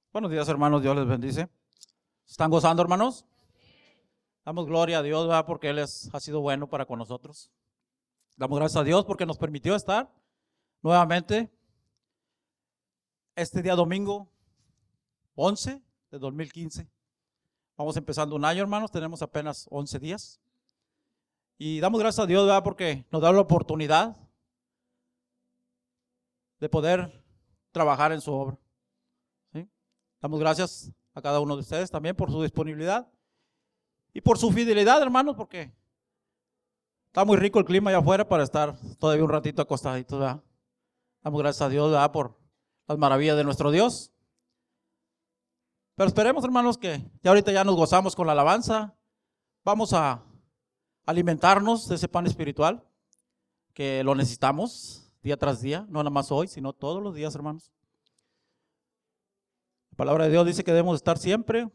Buenos días, hermanos, Dios les bendice. ¿Están gozando, hermanos? Damos gloria a Dios, ¿verdad? Porque Él ha sido bueno para con nosotros. Damos gracias a Dios porque nos permitió estar nuevamente este día domingo 11 de 2015. Vamos empezando un año, hermanos, tenemos apenas 11 días. Y damos gracias a Dios, ¿verdad? Porque nos da la oportunidad de poder trabajar en su obra. ¿Sí? Damos gracias a cada uno de ustedes también por su disponibilidad y por su fidelidad, hermanos, porque está muy rico el clima allá afuera para estar todavía un ratito acostaditos, ¿verdad? Damos gracias a Dios, ¿verdad? Por las maravillas de nuestro Dios. Pero esperemos, hermanos, que ya ahorita ya nos gozamos con la alabanza. Vamos a alimentarnos de ese pan espiritual que lo necesitamos día tras día, no nada más hoy, sino todos los días, hermanos. La palabra de Dios dice que debemos estar siempre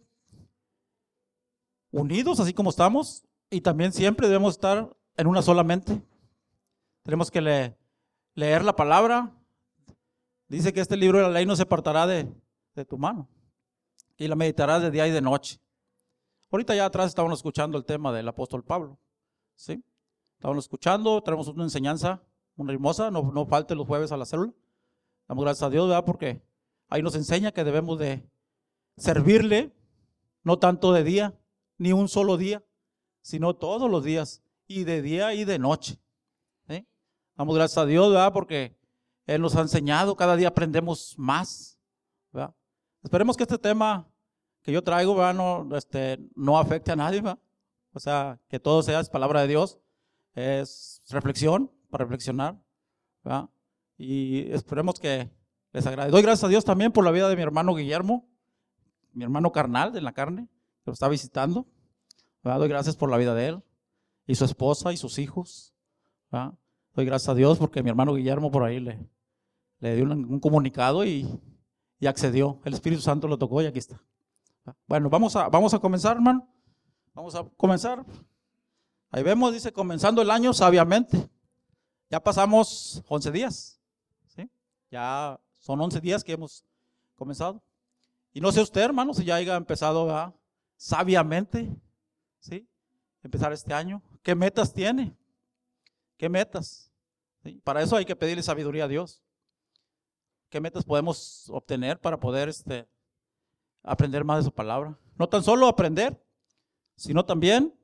unidos, así como estamos, y también siempre debemos estar en una sola mente. Tenemos que leer la palabra. Dice que este libro de la ley no se apartará de tu mano, y la meditarás de día y de noche. Ahorita ya atrás estábamos escuchando el tema del apóstol Pablo, ¿sí? Estábamos escuchando, tenemos una enseñanza muy hermosa, no falte los jueves a la célula. Damos gracias a Dios, ¿verdad? Porque ahí nos enseña que debemos de servirle, no tanto de día, ni un solo día, sino todos los días, y de día y de noche, ¿sí? Damos gracias a Dios, ¿verdad? Porque Él nos ha enseñado, cada día aprendemos más, ¿verdad? Esperemos que este tema que yo traigo, ¿verdad? No afecte a nadie, ¿verdad? O sea, que todo sea es palabra de Dios, es reflexión, para reflexionar, ¿verdad? Y esperemos que les agrade. Doy gracias a Dios también por la vida de mi hermano Guillermo, mi hermano carnal de la carne, que lo está visitando, ¿verdad? Doy gracias por la vida de él, y su esposa y sus hijos, ¿verdad? Doy gracias a Dios porque mi hermano Guillermo por ahí le dio un comunicado y accedió. El Espíritu Santo lo tocó y aquí está. Bueno, vamos a comenzar, hermano. Vamos a comenzar. Ahí vemos, dice, comenzando el año sabiamente. Ya pasamos 11 días, ¿sí? Ya son 11 días que hemos comenzado. Y no sé usted, hermano, si ya haya empezado, ¿verdad? Sabiamente, ¿sí? Empezar este año. ¿Qué metas tiene? ¿Qué metas? ¿Sí? Para eso hay que pedirle sabiduría a Dios. ¿Qué metas podemos obtener para poder aprender más de su palabra? No tan solo aprender, sino también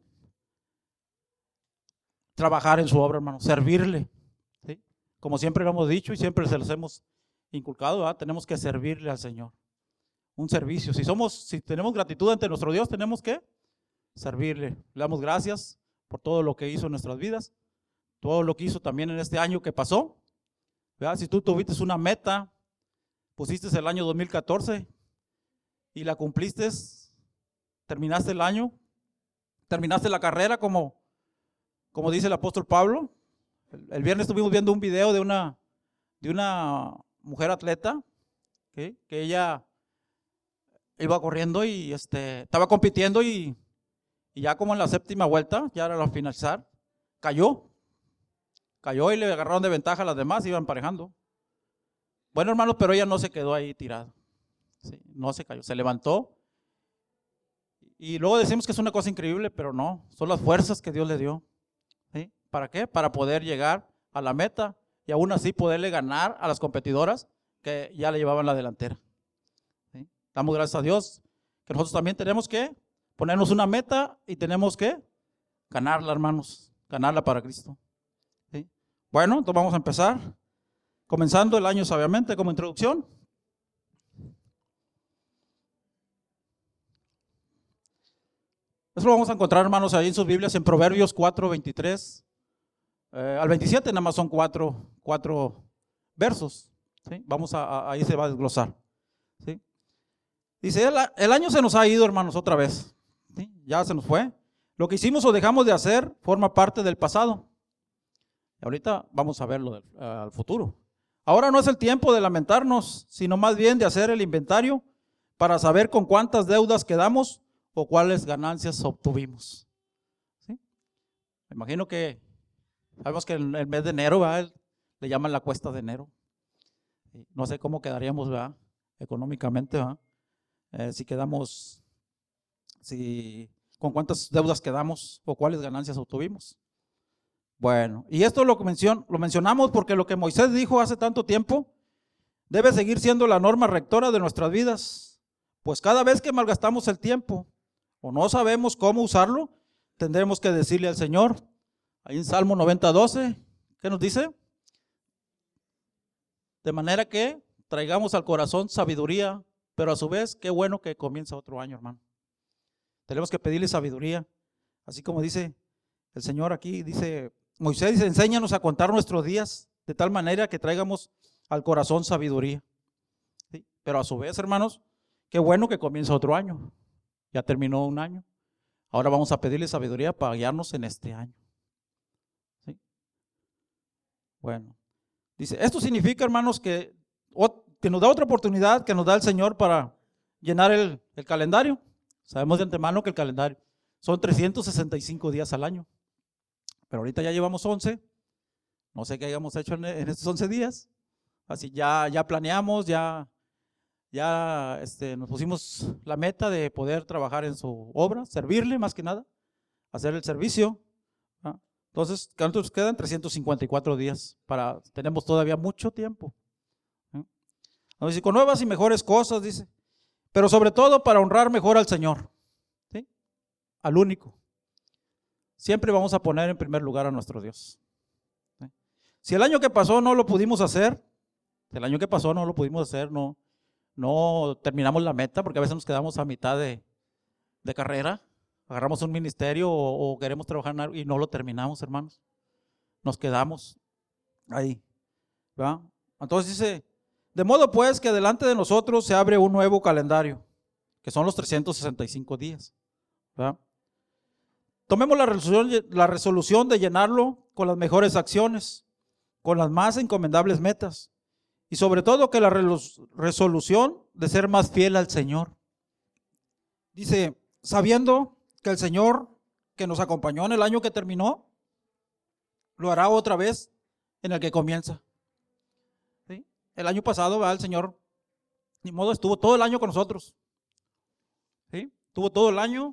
trabajar en su obra, hermano, servirle, ¿sí? Como siempre lo hemos dicho y siempre se los hemos inculcado, ¿verdad? Tenemos que servirle al Señor. Un servicio. Si tenemos gratitud ante nuestro Dios, tenemos que servirle. Le damos gracias por todo lo que hizo en nuestras vidas, todo lo que hizo también en este año que pasó, ¿verdad? Si tú tuviste una meta, pusiste el año 2014 y la cumpliste, terminaste el año, terminaste la carrera como dice el apóstol Pablo. El viernes estuvimos viendo un video de una mujer atleta, ¿sí? Que ella iba corriendo y estaba compitiendo y ya como en la séptima vuelta, ya era la finalizar, cayó y le agarraron de ventaja a las demás, iban emparejando. Bueno, hermanos, pero ella no se quedó ahí tirada, ¿sí? No se cayó, se levantó. Y luego decimos que es una cosa increíble, pero no, son las fuerzas que Dios le dio, ¿sí? ¿Para qué? Para poder llegar a la meta y aún así poderle ganar a las competidoras que ya le llevaban la delantera, ¿sí? Damos gracias a Dios que nosotros también tenemos que ponernos una meta y tenemos que ganarla, hermanos, ganarla para Cristo, ¿sí? Bueno, entonces vamos a empezar, comenzando el año sabiamente como introducción. Eso lo vamos a encontrar, hermanos, ahí en sus Biblias, en Proverbios 4, 23 al 27, nada más son cuatro versos, ¿sí? Ahí se va a desglosar, ¿sí? Dice, el año se nos ha ido, hermanos, otra vez, ¿sí? Ya se nos fue. Lo que hicimos o dejamos de hacer forma parte del pasado. Y ahorita vamos a verlo al futuro. Ahora no es el tiempo de lamentarnos, sino más bien de hacer el inventario para saber con cuántas deudas quedamos o cuáles ganancias obtuvimos, ¿sí? Me imagino que sabemos que en el mes de enero, ¿verdad? Le llaman la cuesta de enero. No sé cómo quedaríamos, ¿verdad? Económicamente, ¿verdad? si quedamos, con cuántas deudas quedamos o cuáles ganancias obtuvimos. Bueno, y esto lo mencionamos porque lo que Moisés dijo hace tanto tiempo debe seguir siendo la norma rectora de nuestras vidas, pues cada vez que malgastamos el tiempo o no sabemos cómo usarlo, tendremos que decirle al Señor, ahí en Salmo 90:12, ¿qué nos dice? De manera que traigamos al corazón sabiduría, pero a su vez, qué bueno que comienza otro año, hermano. Tenemos que pedirle sabiduría, así como dice el Señor aquí, dice Moisés, dice, enséñanos a contar nuestros días de tal manera que traigamos al corazón sabiduría. ¿Sí? Pero a su vez, hermanos, qué bueno que comienza otro año. Ya terminó un año. Ahora vamos a pedirle sabiduría para guiarnos en este año. ¿Sí? Bueno, dice, esto significa, hermanos, que nos da otra oportunidad que nos da el Señor para llenar el calendario. Sabemos de antemano que el calendario son 365 días al año. Pero ahorita ya llevamos 11. No sé qué hayamos hecho en estos 11 días. Así ya planeamos, ya nos pusimos la meta de poder trabajar en su obra, servirle más que nada, hacer el servicio. ¿Ah? Entonces, ¿cuántos quedan? 354 días. Tenemos todavía mucho tiempo. Dice, con nuevas y mejores cosas, dice. Pero sobre todo para honrar mejor al Señor. ¿Sí? Al único. Siempre vamos a poner en primer lugar a nuestro Dios. ¿Sí? Si el año que pasó no lo pudimos hacer, no terminamos la meta, porque a veces nos quedamos a mitad de carrera, agarramos un ministerio o queremos trabajar en algo y no lo terminamos, hermanos. Nos quedamos ahí. ¿Verdad? Entonces dice, de modo pues que delante de nosotros se abre un nuevo calendario, que son los 365 días. ¿Verdad? Tomemos la resolución de llenarlo con las mejores acciones, con las más encomendables metas y sobre todo que la resolución de ser más fiel al Señor. Dice, sabiendo que el Señor que nos acompañó en el año que terminó, lo hará otra vez en el que comienza. ¿Sí? El año pasado, ¿verdad? El Señor, ni modo, estuvo todo el año con nosotros. ¿Sí? Estuvo todo el año.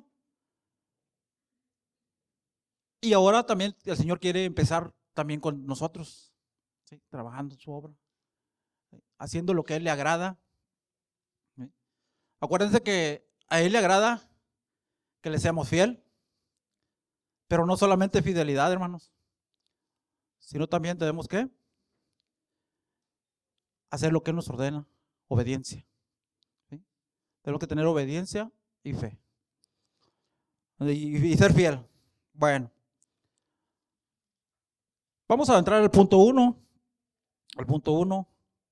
Y ahora también el Señor quiere empezar también con nosotros, ¿sí? Trabajando en su obra, ¿sí? Haciendo lo que a Él le agrada. ¿Sí? Acuérdense que a Él le agrada que le seamos fiel, pero no solamente fidelidad, hermanos, sino también tenemos que hacer lo que Él nos ordena, obediencia. ¿Sí? Tenemos que tener obediencia y fe. Y ser fiel. Bueno. Vamos a entrar al punto 1. Al punto 1.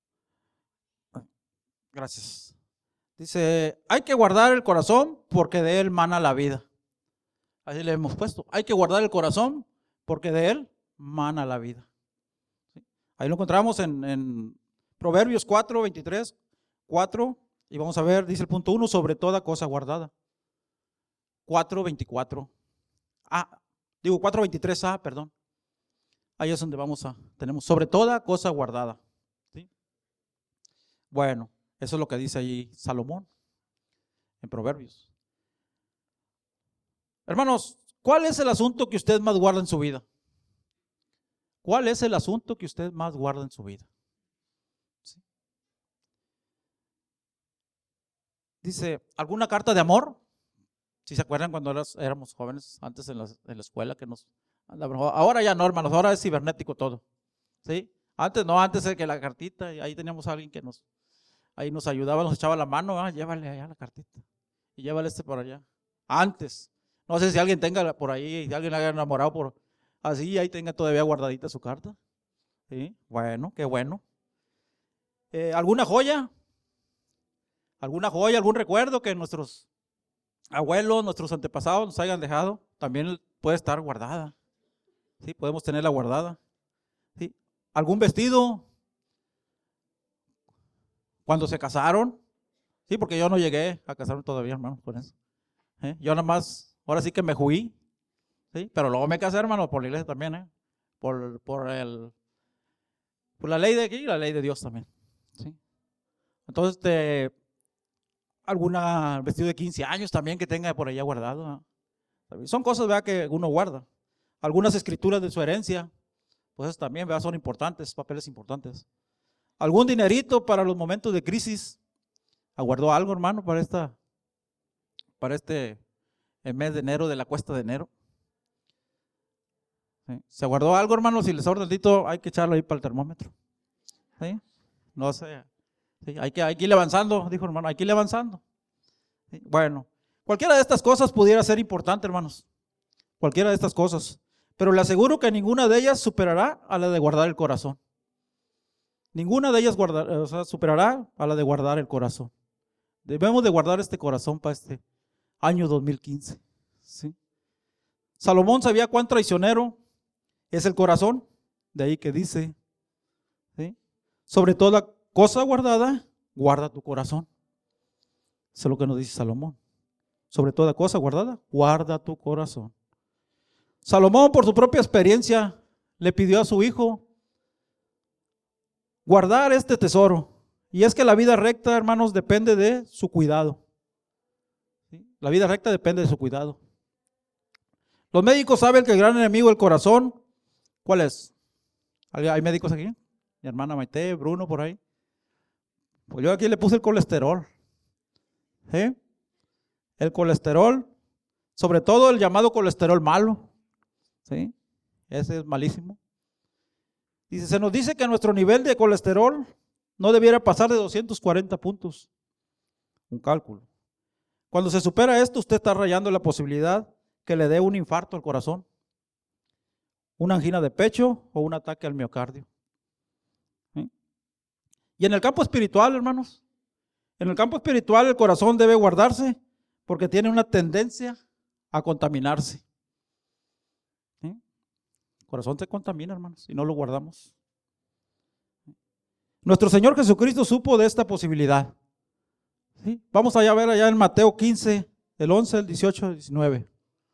Gracias. Dice, hay que guardar el corazón porque de él mana la vida. Así le hemos puesto. Hay que guardar el corazón porque de él mana la vida. ¿Sí? Ahí lo encontramos en Proverbios 4, 23, 4. Y vamos a ver, dice el punto 1, sobre toda cosa guardada. 4, 24. 4, 23a, perdón. Ahí es donde tenemos sobre toda cosa guardada. ¿Sí? Bueno, eso es lo que dice ahí Salomón en Proverbios. Hermanos, ¿cuál es el asunto que usted más guarda en su vida? ¿Cuál es el asunto que usted más guarda en su vida? ¿Sí? Dice, ¿alguna carta de amor? Si se acuerdan cuando éramos jóvenes, antes en la escuela que ahora ya no, hermanos, ahora es cibernético todo. ¿Sí? Antes es que la cartita, y ahí teníamos a alguien que nos ayudaba, nos echaba la mano, llévale allá la cartita y llévale por allá. Antes, no sé si alguien tenga por ahí, si alguien haya enamorado así, ahí tenga todavía guardadita su carta. ¿Sí? Bueno, qué bueno. ¿Alguna joya? ¿Algún recuerdo que nuestros abuelos, nuestros antepasados nos hayan dejado? También puede estar guardada. ¿Sí? Podemos tenerla guardada. ¿Sí? ¿Algún vestido? Cuando se casaron. Sí, porque yo no llegué a casarme todavía, hermano, con eso. Yo nada más, ahora sí que me juí. ¿Sí? Pero luego me casé, hermano, por la iglesia también. Por la ley de aquí y la ley de Dios también. ¿Sí? Entonces, alguna vestido de 15 años también que tenga por allá guardado. Son cosas, ¿verdad?, que uno guarda. Algunas escrituras de su herencia, pues también, ¿verdad?, son importantes, papeles importantes. Algún dinerito para los momentos de crisis. ¿Aguardó algo, hermano, para este el mes de enero, de la cuesta de enero? ¿Sí? ¿Se aguardó algo, hermano? Si les sobra tantito, hay que echarlo ahí para el termómetro. ¿Sí? No sé. Sí, hay que ir avanzando, dijo hermano, hay que ir avanzando. ¿Sí? Bueno, cualquiera de estas cosas pudiera ser importante, hermanos. Cualquiera de estas cosas. Pero le aseguro que ninguna de ellas superará a la de guardar el corazón. Ninguna de ellas superará a la de guardar el corazón. Debemos de guardar este corazón para este año 2015. ¿Sí? Salomón sabía cuán traicionero es el corazón. De ahí que dice, ¿sí?, sobre toda cosa guardada, guarda tu corazón. Eso es lo que nos dice Salomón. Sobre toda cosa guardada, guarda tu corazón. Salomón, por su propia experiencia, le pidió a su hijo guardar este tesoro. Y es que la vida recta, hermanos, depende de su cuidado. ¿Sí? La vida recta depende de su cuidado. Los médicos saben que el gran enemigo del corazón, ¿cuál es? ¿Hay médicos aquí? Mi hermana Maite, Bruno, por ahí. Pues yo aquí le puse el colesterol. ¿Sí? El colesterol, sobre todo el llamado colesterol malo. ¿Sí? Ese es malísimo. Dice, se nos dice que nuestro nivel de colesterol no debiera pasar de 240 puntos. Un cálculo. Cuando se supera esto, usted está rayando la posibilidad que le dé un infarto al corazón, una angina de pecho o un ataque al miocardio. ¿Sí? Y en el campo espiritual, hermanos, en el campo espiritual el corazón debe guardarse porque tiene una tendencia a contaminarse. ¿Sí? El corazón se contamina, hermanos, si no lo guardamos. Nuestro Señor Jesucristo supo de esta posibilidad. ¿Sí? Vamos allá a ver allá en Mateo 15, el 11, el 18, el 19.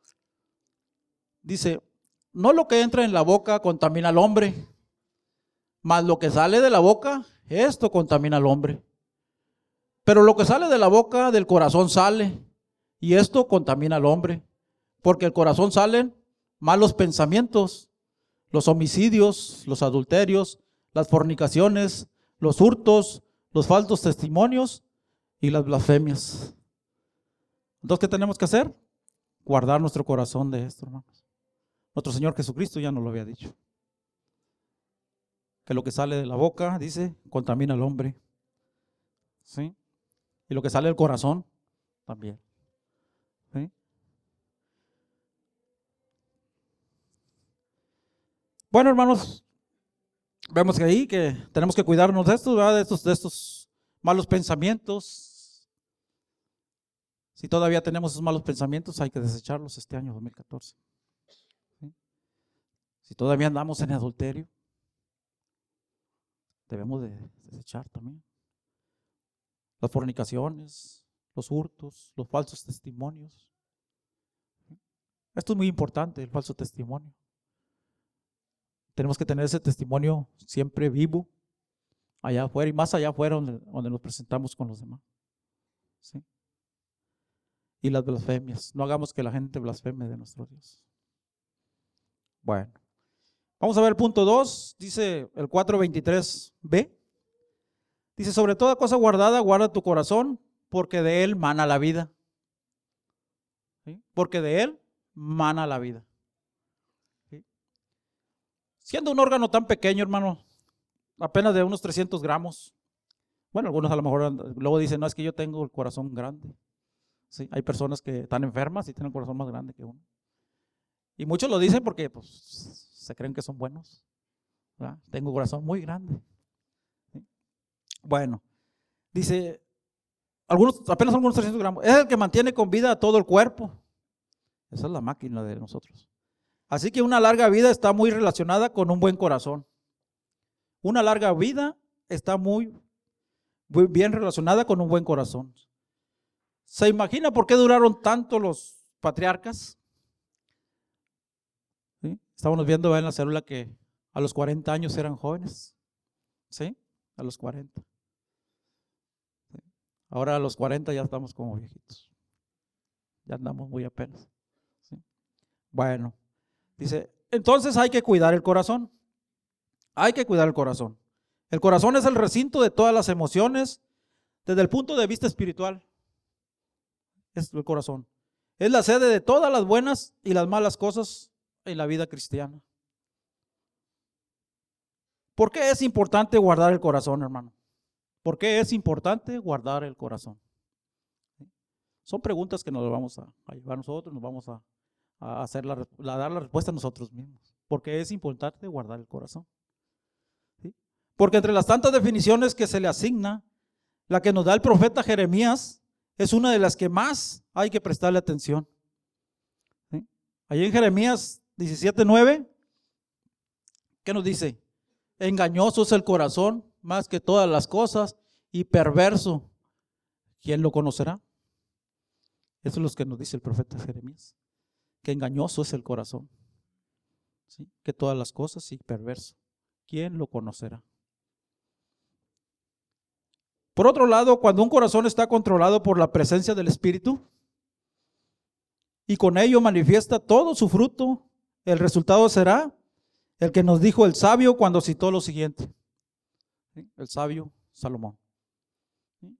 Dice, no lo que entra en la boca contamina al hombre, mas lo que sale de la boca, esto contamina al hombre. Pero lo que sale de la boca, del corazón sale, y esto contamina al hombre. Porque del corazón salen malos pensamientos, los homicidios, los adulterios, las fornicaciones, los hurtos, los falsos testimonios y las blasfemias. Entonces, ¿qué tenemos que hacer? Guardar nuestro corazón de esto, hermanos. Nuestro Señor Jesucristo ya nos lo había dicho. Que lo que sale de la boca, dice, contamina al hombre. ¿Sí? Y lo que sale del corazón, también. ¿Sí? Bueno, hermanos, vemos que ahí que tenemos que cuidarnos de esto, ¿verdad? De estos malos pensamientos. Si todavía tenemos esos malos pensamientos, hay que desecharlos este año 2014. ¿Sí? Si todavía andamos en adulterio, debemos de desechar también. Las fornicaciones, los hurtos, los falsos testimonios. Esto es muy importante, el falso testimonio. Tenemos que tener ese testimonio siempre vivo, allá afuera y más allá afuera donde nos presentamos con los demás. ¿Sí? Y las blasfemias. No hagamos que la gente blasfeme de nuestro Dios. Bueno, vamos a ver el punto 2, dice el 4:23b. Dice, sobre toda cosa guardada, guarda tu corazón, porque de él mana la vida. ¿Sí? Porque de él mana la vida. ¿Sí? Siendo un órgano tan pequeño, hermano, apenas de unos 300 gramos. Bueno, algunos a lo mejor luego dicen, no, es que yo tengo el corazón grande. Sí, hay personas que están enfermas y tienen el corazón más grande que uno. Y muchos lo dicen porque pues, se creen que son buenos. ¿Verdad? Tengo un corazón muy grande. ¿Sí? Bueno, dice, apenas algunos 300 gramos. Es el que mantiene con vida a todo el cuerpo. Esa es la máquina de nosotros. Así que una larga vida está muy relacionada con un buen corazón. Una larga vida está muy bien relacionada con un buen corazón. ¿Se imagina por qué duraron tanto los patriarcas? ¿Sí? Estábamos viendo en la célula que a los 40 años eran jóvenes. ¿Sí? A los 40. ¿Sí? Ahora a los 40 ya estamos como viejitos. Ya andamos muy apenas. ¿Sí? Bueno, dice, entonces hay que cuidar el corazón. Hay que cuidar el corazón. El corazón es el recinto de todas las emociones desde el punto de vista espiritual. Es el corazón. Es la sede de todas las buenas y las malas cosas en la vida cristiana. ¿Por qué es importante guardar el corazón, hermano? ¿Por qué es importante guardar el corazón? Son preguntas que nos vamos a llevar nosotros, nos vamos a hacer dar la respuesta a nosotros mismos. ¿Por qué es importante guardar el corazón? ¿Sí? Porque entre las tantas definiciones que se le asigna, la que nos da el profeta Jeremías es una de las que más hay que prestarle atención. ¿Sí? Allí en Jeremías 17:9, ¿qué nos dice? Engañoso es el corazón más que todas las cosas y perverso. ¿Quién lo conocerá? Eso es lo que nos dice el profeta Jeremías, que engañoso es el corazón, ¿sí? Que todas las cosas y perverso. ¿Quién lo conocerá? Por otro lado, cuando un corazón está controlado por la presencia del Espíritu y con ello manifiesta todo su fruto, el resultado será el que nos dijo el sabio cuando citó lo siguiente. ¿Sí? El sabio Salomón. ¿Sí?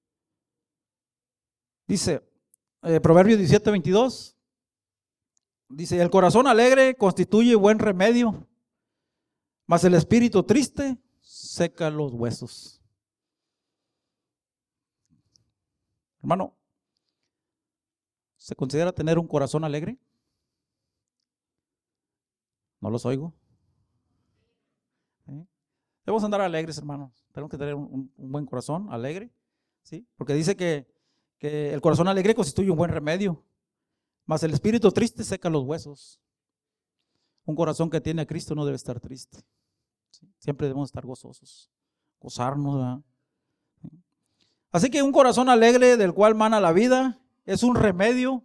Dice, Proverbios 17:22, dice, el corazón alegre constituye buen remedio, mas el espíritu triste seca los huesos. Hermano, ¿se considera tener un corazón alegre? No los oigo. ¿Sí? Debemos andar alegres, hermanos. Tenemos que tener un buen corazón alegre, ¿sí? Porque dice que el corazón alegre constituye un buen remedio, mas el espíritu triste seca los huesos. Un corazón que tiene a Cristo no debe estar triste. ¿Sí? Siempre debemos estar gozosos, gozarnos, ¿verdad? ¿Sí? Así que un corazón alegre del cual mana la vida es un remedio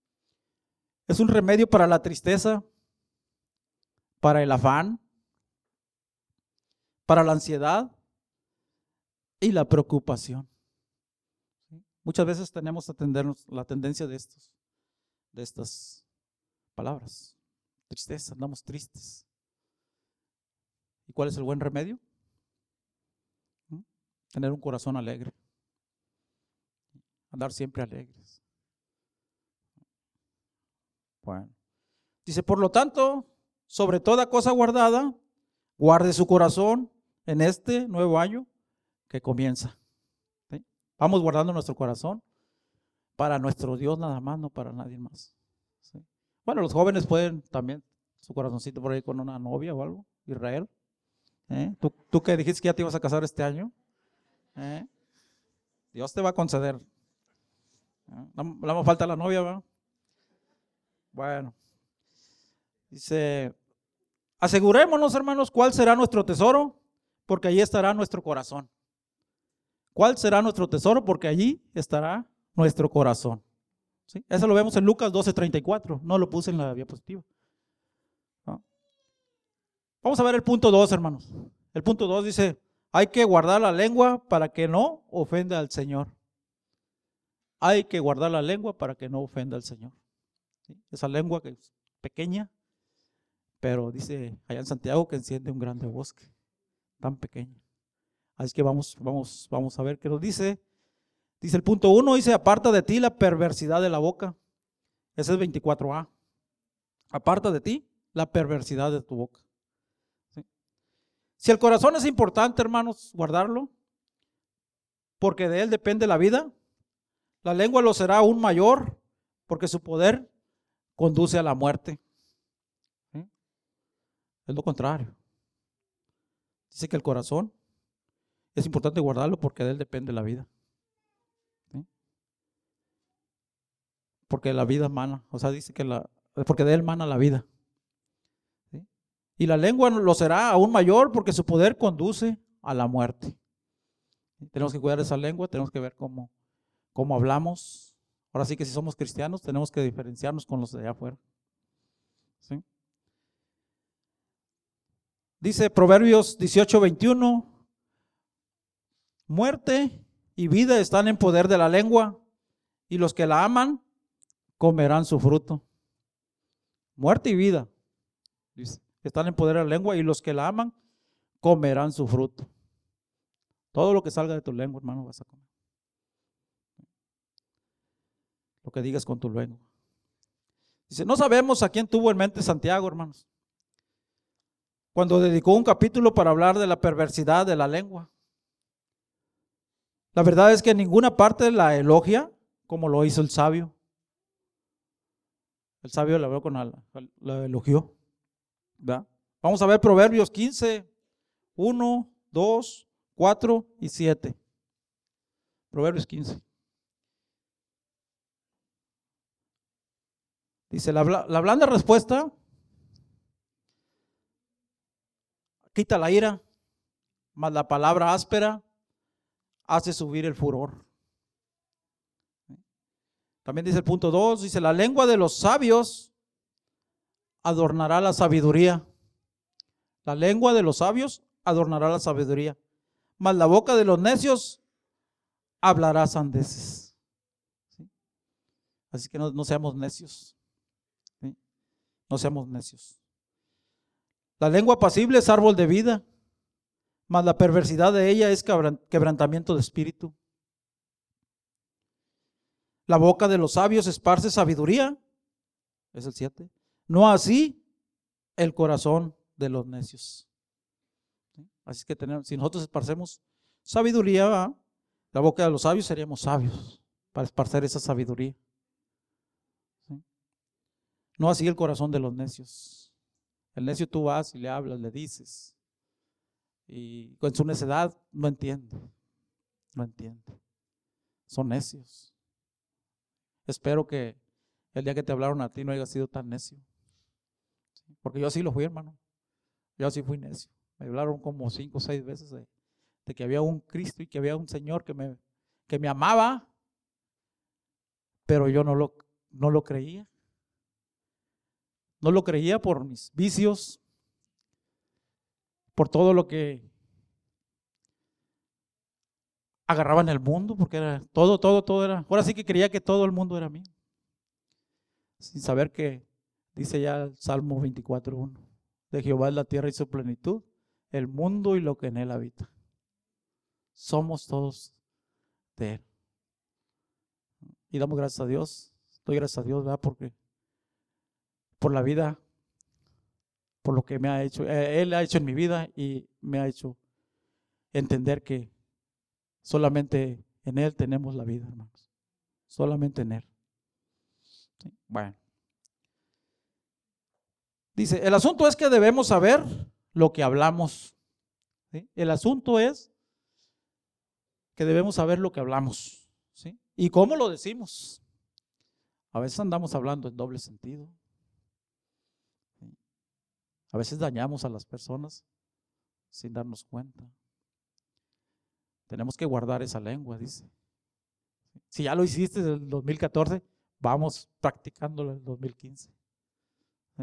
para la tristeza, para el afán, para la ansiedad y la preocupación. ¿Sí? Muchas veces tenemos la tendencia de estas palabras. Tristeza, andamos tristes. ¿Y cuál es el buen remedio? Tener un corazón alegre. Andar siempre alegres. Bueno. Dice, por lo tanto, sobre toda cosa guardada, guarde su corazón en este nuevo año que comienza. ¿Sí? Vamos guardando nuestro corazón para nuestro Dios nada más, no para nadie más. ¿Sí? Bueno, los jóvenes pueden también su corazoncito por ahí con una novia o algo, Israel. ¿Tú que dijiste que ya te ibas a casar este año? Dios te va a conceder. No me falta la novia, ¿verdad? Bueno, dice, asegurémonos, hermanos, cuál será nuestro tesoro, porque allí estará nuestro corazón. ¿Cuál será nuestro tesoro? Porque allí estará nuestro corazón. ¿Sí? Eso lo vemos en Lucas 12:34. No lo puse en la diapositiva. ¿No? Vamos a ver el punto 2, hermanos. El punto 2 dice, hay que guardar la lengua para que no ofenda al Señor. Hay que guardar la lengua para que no ofenda al Señor. ¿Sí? Esa lengua que es pequeña, pero dice allá en Santiago que enciende un grande bosque, tan pequeño. Así que vamos a ver qué nos dice. Dice el punto 1, dice, aparta de ti la perversidad de la boca. Ese es 24a. Aparta de ti la perversidad de tu boca. ¿Sí? Si el corazón es importante, hermanos, guardarlo, porque de él depende la vida, la lengua lo será aún mayor, porque su poder conduce a la muerte. ¿Sí? Es lo contrario. Dice que el corazón es importante guardarlo porque de él depende la vida. ¿Sí? Porque la vida mana, o sea, dice que porque de él mana la vida. ¿Sí? Y la lengua lo será aún mayor porque su poder conduce a la muerte. ¿Sí? Tenemos que cuidar esa lengua, tenemos que ver cómo hablamos. Ahora sí que si somos cristianos tenemos que diferenciarnos con los de allá afuera. ¿Sí? Dice Proverbios 18:21, muerte y vida están en poder de la lengua, y los que la aman comerán su fruto. Muerte y vida, dice, están en poder de la lengua, y los que la aman comerán su fruto. Todo lo que salga de tu lengua, hermano, vas a comer. Lo que digas con tu lengua. Dice, no sabemos a quién tuvo en mente Santiago, hermanos, cuando dedicó un capítulo para hablar de la perversidad de la lengua. La verdad es que en ninguna parte la elogia como lo hizo el sabio. El sabio la habló la elogió, ¿verdad? Vamos a ver Proverbios 15, 1, 2, 4 y 7. Proverbios 15. Dice, la blanda respuesta quita la ira, mas la palabra áspera hace subir el furor. También dice el punto 2, dice, la lengua de los sabios adornará la sabiduría. La lengua de los sabios adornará la sabiduría, mas la boca de los necios hablará sandeces. ¿Sí? Así que no seamos necios. ¿Sí? No seamos necios. La lengua pasible es árbol de vida, mas la perversidad de ella es quebrantamiento de espíritu. La boca de los sabios esparce sabiduría, es el 7. No así el corazón de los necios. ¿Sí? Así que si nosotros esparcemos sabiduría, ¿verdad? La boca de los sabios seríamos sabios para esparcer esa sabiduría. ¿Sí? No así el corazón de los necios. El necio tú vas y le hablas, le dices, y con su necedad no entiende. Son necios. Espero que el día que te hablaron a ti no haya sido tan necio. Porque yo así lo fui, hermano. Yo así fui necio. Me hablaron como 5 o 6 veces de que había un Cristo y que había un Señor que me amaba, pero yo no lo creía. No lo creía por mis vicios, por todo lo que agarraba en el mundo, porque era todo era. Ahora sí que creía que todo el mundo era mío, sin saber que dice ya el Salmo 24:1, de Jehová es la tierra y su plenitud, el mundo y lo que en él habita. Somos todos de él. Y damos gracias a Dios. Doy gracias a Dios, ¿verdad? Porque por la vida, por lo que me ha hecho, Él ha hecho en mi vida y me ha hecho entender que solamente en Él tenemos la vida, hermanos. Solamente en Él. ¿Sí? Bueno. Dice, el asunto es que debemos saber lo que hablamos. ¿Sí? El asunto es que debemos saber lo que hablamos. ¿Sí? ¿Y cómo lo decimos? A veces andamos hablando en doble sentido. ¿Sí? A veces dañamos a las personas sin darnos cuenta. Tenemos que guardar esa lengua, dice. Si ya lo hiciste en el 2014, vamos practicándolo en el 2015. ¿Sí?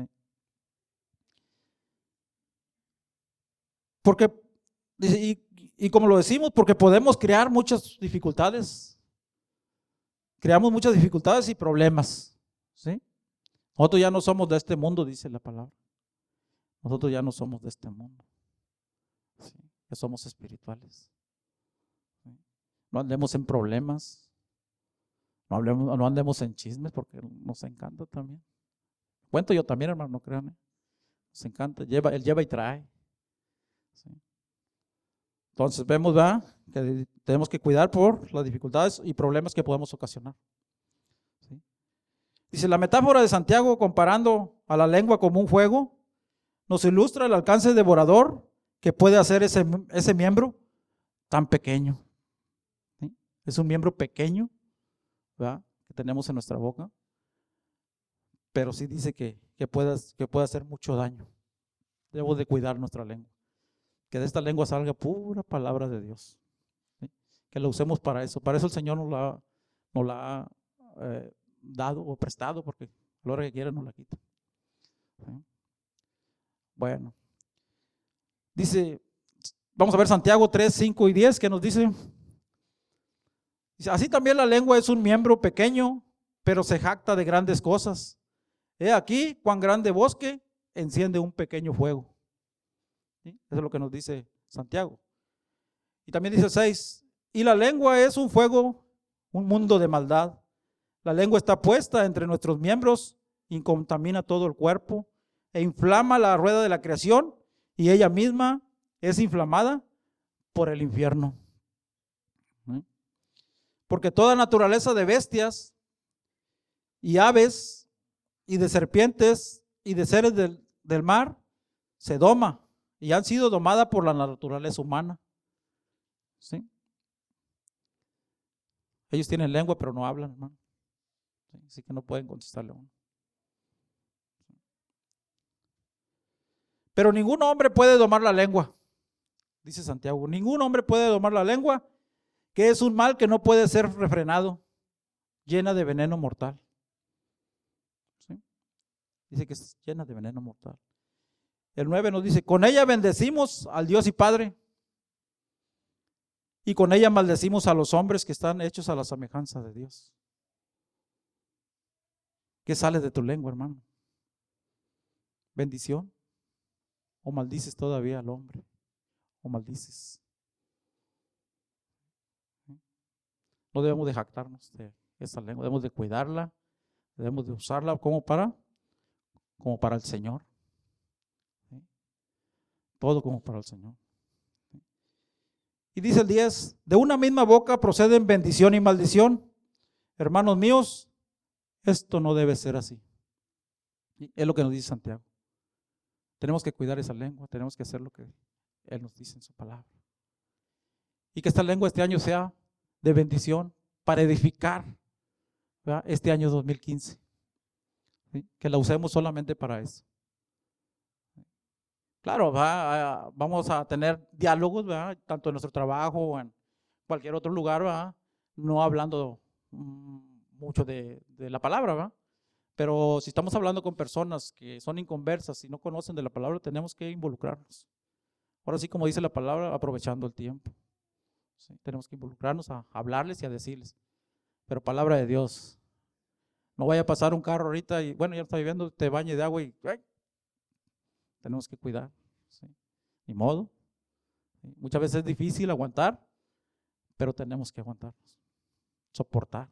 Porque, dice, y como lo decimos, porque podemos crear muchas dificultades. Creamos muchas dificultades y problemas. ¿Sí? Nosotros ya no somos de este mundo, dice la palabra. Nosotros ya no somos de este mundo. ¿Sí? Ya somos espirituales. ¿Sí? No andemos en problemas. No andemos en chismes porque nos encanta también. Cuento yo también, hermano, no crean. Nos encanta. Él lleva y trae. ¿Sí? Entonces vemos, ¿verdad?, que tenemos que cuidar por las dificultades y problemas que podemos ocasionar. ¿Sí? Dice, la metáfora de Santiago comparando a la lengua como un fuego nos ilustra el alcance devorador que puede hacer ese miembro tan pequeño. ¿Sí? Es un miembro pequeño, ¿verdad?, que tenemos en nuestra boca, pero sí dice que puede hacer mucho daño. Debemos de cuidar nuestra lengua. Que de esta lengua salga pura palabra de Dios. ¿Sí? Que la usemos para eso. Para eso el Señor nos la ha dado o prestado, porque a la hora que quiera nos la quita. ¿Sí? Bueno. Dice, vamos a ver Santiago 3, 5 y 10, que nos dice. Así también la lengua es un miembro pequeño, pero se jacta de grandes cosas. He aquí cuán grande bosque enciende un pequeño fuego. ¿Sí? Eso es lo que nos dice Santiago. Y también dice 6, y la lengua es un fuego, un mundo de maldad. La lengua está puesta entre nuestros miembros y contamina todo el cuerpo e inflama la rueda de la creación, y ella misma es inflamada por el infierno. Porque toda naturaleza de bestias y aves y de serpientes y de seres del mar se doma y han sido domadas por la naturaleza humana. ¿Sí? Ellos tienen lengua pero no hablan, hermano. ¿Sí? Así que no pueden contestarle a uno. Pero ningún hombre puede domar la lengua, dice Santiago. Ningún hombre puede domar la lengua, que es un mal que no puede ser refrenado, llena de veneno mortal. ¿Sí? Dice que es llena de veneno mortal. El 9 nos dice, con ella bendecimos al Dios y Padre, y con ella maldecimos a los hombres que están hechos a la semejanza de Dios. ¿Qué sale de tu lengua, hermano? ¿Bendición? ¿O maldices todavía al hombre? ¿O maldices? No debemos de jactarnos de esa lengua, debemos de cuidarla, debemos de usarla como para el Señor. ¿Sí? Todo como para el Señor. ¿Sí? Y dice el 10, de una misma boca proceden bendición y maldición. Hermanos míos, esto no debe ser así. ¿Sí? Es lo que nos dice Santiago. Tenemos que cuidar esa lengua, tenemos que hacer lo que Él nos dice en su palabra. Y que esta lengua este año sea de bendición para edificar, ¿verdad? Este año 2015. ¿Sí? Que la usemos solamente para eso. Claro, vamos a tener diálogos, ¿verdad? Tanto en nuestro trabajo o en cualquier otro lugar, ¿verdad? No hablando mucho de la palabra, ¿verdad? Pero si estamos hablando con personas que son inconversas y no conocen de la palabra, tenemos que involucrarnos. Ahora sí, como dice la palabra, aprovechando el tiempo. ¿Sí? Tenemos que involucrarnos a hablarles y a decirles. Pero palabra de Dios. No vaya a pasar un carro ahorita y bueno, ya está viviendo, te bañe de agua y tenemos que cuidar. ¿Sí? Ni modo. ¿Sí? Muchas veces es difícil aguantar, pero tenemos que aguantarnos, soportar.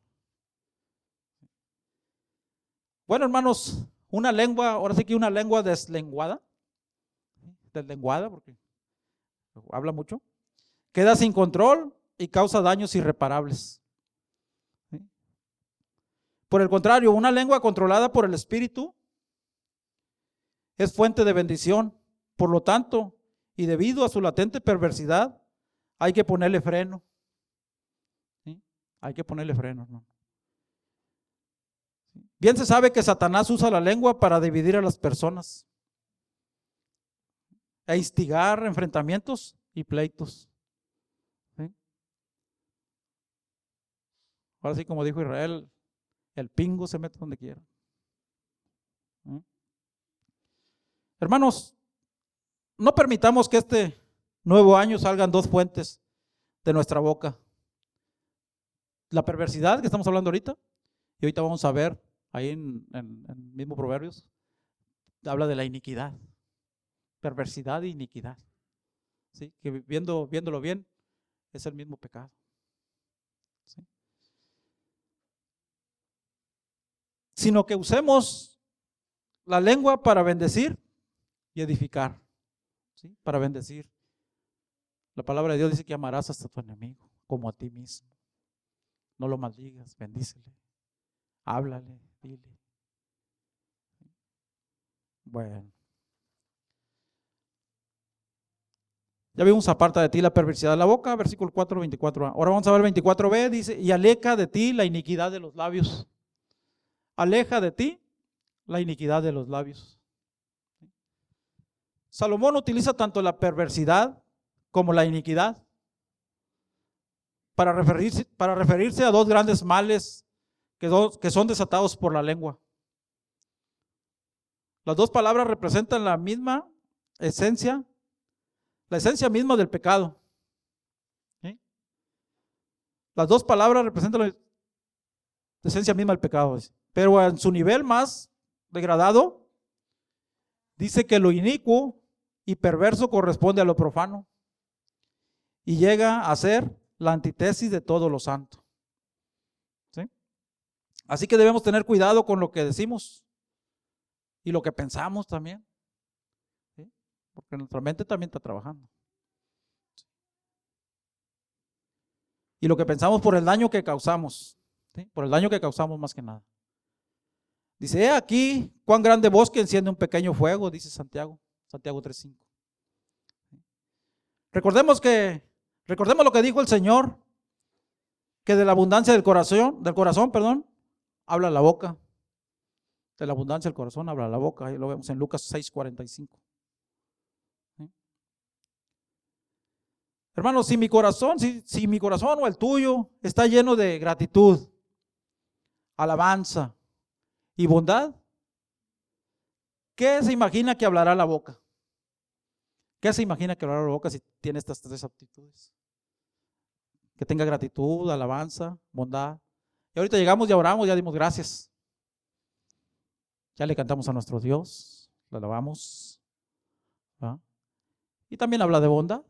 Bueno, hermanos, una lengua, ahora sí que una lengua deslenguada, porque habla mucho, queda sin control y causa daños irreparables. ¿Sí? Por el contrario, una lengua controlada por el Espíritu es fuente de bendición. Por lo tanto, y debido a su latente perversidad, hay que ponerle freno. ¿Sí? Hay que ponerle freno, hermano. Bien se sabe que Satanás usa la lengua para dividir a las personas e instigar enfrentamientos y pleitos. ¿Sí? Ahora sí, como dijo Israel, el pingo se mete donde quiera. ¿Sí? Hermanos, no permitamos que este nuevo año salgan dos fuentes de nuestra boca. La perversidad que estamos hablando ahorita, y ahorita vamos a ver ahí en el mismo Proverbios, habla de la iniquidad, perversidad e iniquidad. ¿Sí? Que viéndolo bien, es el mismo pecado. ¿Sí? Sino que usemos la lengua para bendecir y edificar. ¿Sí? Para bendecir. La palabra de Dios dice que amarás hasta tu enemigo como a ti mismo. No lo maldigas, bendícele, háblale, dile. Bueno. Ya vimos, aparta de ti la perversidad de la boca, versículo 4, 24a. Ahora vamos a ver el 24b, dice, y aleja de ti la iniquidad de los labios. Aleja de ti la iniquidad de los labios. Salomón utiliza tanto la perversidad como la iniquidad para referirse a dos grandes males que son desatados por la lengua. Las dos palabras representan la misma esencia, la esencia misma del pecado. ¿Sí? Las dos palabras representan la esencia misma del pecado. Pero en su nivel más degradado, dice que lo inicuo y perverso corresponde a lo profano y llega a ser la antítesis de todo lo santo. ¿Sí? Así que debemos tener cuidado con lo que decimos y lo que pensamos también, ¿sí? Porque nuestra mente también está trabajando. Y lo que pensamos por el daño que causamos, ¿sí? Por el daño que causamos más que nada. Dice, he aquí cuán grande bosque enciende un pequeño fuego, dice Santiago 3:5. Recordemos lo que dijo el Señor, que de la abundancia del corazón, habla la boca. De la abundancia del corazón habla la boca. Ahí lo vemos en Lucas 6:45. ¿Sí? Hermanos, si mi corazón o el tuyo está lleno de gratitud, alabanza y bondad, ¿qué se imagina que hablará la boca? ¿Qué se imagina que hablará la boca si tiene estas tres aptitudes? Que tenga gratitud, alabanza, bondad. Y ahorita llegamos, ya oramos, ya dimos gracias. Ya le cantamos a nuestro Dios, le alabamos. ¿Ah? Y también habla de bondad.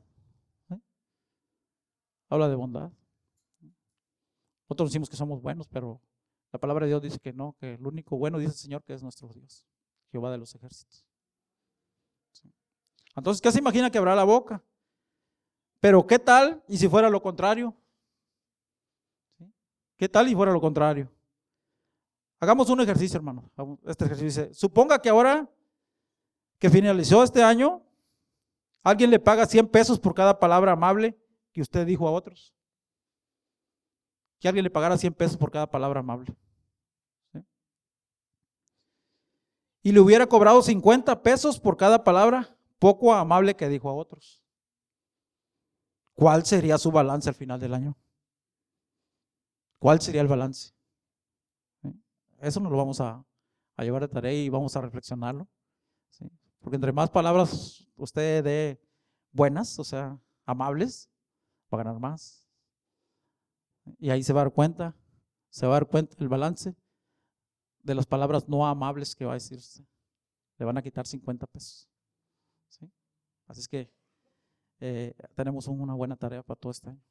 Habla de bondad. Nosotros decimos que somos buenos, pero la palabra de Dios dice que no, que el único bueno, dice el Señor, que es nuestro Dios, Jehová de los ejércitos. ¿Sí? Entonces, ¿qué se imagina que habrá la boca? Pero ¿qué tal y si fuera lo contrario? ¿Sí? ¿Qué tal y fuera lo contrario? Hagamos un ejercicio, hermano. Este ejercicio dice, suponga que ahora que finalizó este año, alguien le paga 100 pesos por cada palabra amable que usted dijo a otros. Que alguien le pagara 100 pesos por cada palabra amable. ¿Sí? Y le hubiera cobrado 50 pesos por cada palabra poco amable que dijo a otros. ¿Cuál sería su balance al final del año? ¿Cuál sería el balance? ¿Sí? Eso nos lo vamos a llevar de tarea y vamos a reflexionarlo. ¿Sí? Porque entre más palabras usted dé buenas, o sea, amables, va a ganar más. Y ahí se va a dar cuenta el balance de las palabras no amables que va a decir usted. Le van a quitar 50 pesos. ¿Sí? Así es que tenemos una buena tarea para todo este año.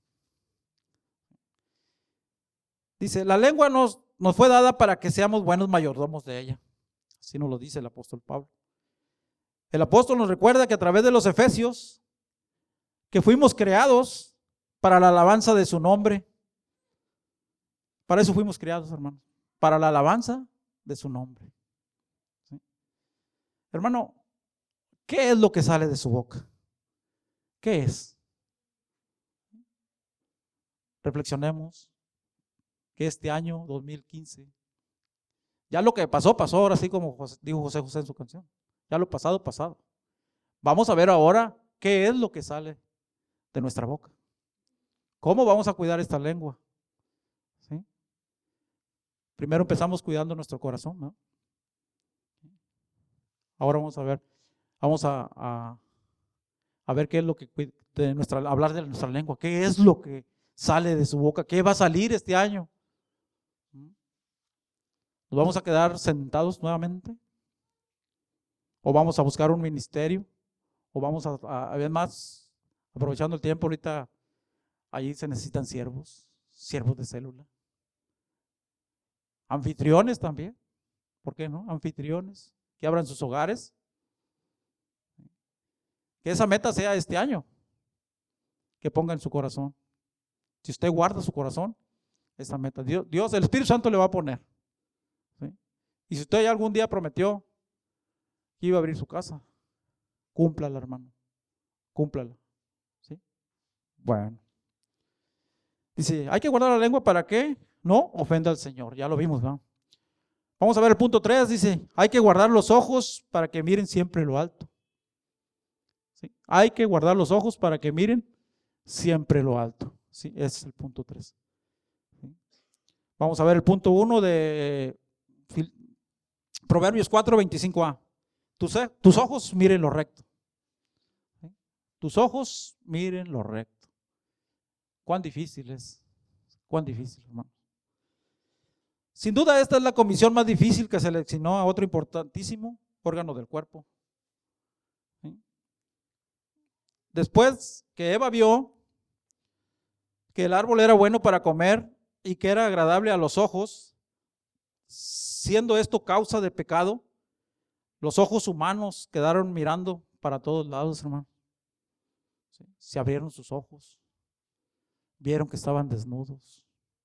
Dice, la lengua nos fue dada para que seamos buenos mayordomos de ella. Así nos lo dice el apóstol Pablo. El apóstol nos recuerda que a través de los Efesios, que fuimos creados para la alabanza de su nombre. Para eso fuimos creados, hermanos. Para la alabanza de su nombre. ¿Sí? Hermano, ¿qué es lo que sale de su boca? ¿Qué es? Reflexionemos que este año 2015, ya lo que pasó, ahora sí como dijo José José en su canción. Ya lo pasado, pasado. Vamos a ver ahora qué es lo que sale de nuestra boca. ¿Cómo vamos a cuidar esta lengua? ¿Sí? Primero empezamos cuidando nuestro corazón, ¿no? Ahora vamos a ver, a ver qué es lo que hablar de nuestra lengua, qué es lo que sale de su boca, qué va a salir este año. ¿Nos vamos a quedar sentados nuevamente? ¿O vamos a buscar un ministerio? ¿O vamos además, aprovechando el tiempo ahorita, allí se necesitan siervos de célula? Anfitriones también, ¿por qué no? Anfitriones que abran sus hogares. Que esa meta sea este año, que ponga en su corazón. Si usted guarda su corazón, esa meta, Dios, el Espíritu Santo le va a poner. ¿Sí? Y si usted ya algún día prometió que iba a abrir su casa, cúmplala, hermano, cúmplala. ¿Sí? Bueno. Dice, hay que guardar la lengua para que no ofenda al Señor. Ya lo vimos, ¿no? Vamos a ver el punto 3, dice, hay que guardar los ojos para que miren siempre lo alto. ¿Sí? Hay que guardar los ojos para que miren siempre lo alto. ¿Sí? Ese es el punto 3. ¿Sí? Vamos a ver el punto 1 de Proverbios 4:25a. Tus ojos miren lo recto. ¿Sí? Tus ojos miren lo recto. Cuán difícil es Cuán difícil, hermano. Sin duda esta es la comisión más difícil que se le asignó a otro importantísimo órgano del cuerpo. ¿Sí? Después que Eva vio que el árbol era bueno para comer y que era agradable a los ojos, siendo esto causa de pecado, los ojos humanos quedaron mirando para todos lados, hermano. ¿Sí? Se abrieron sus ojos, vieron que estaban desnudos.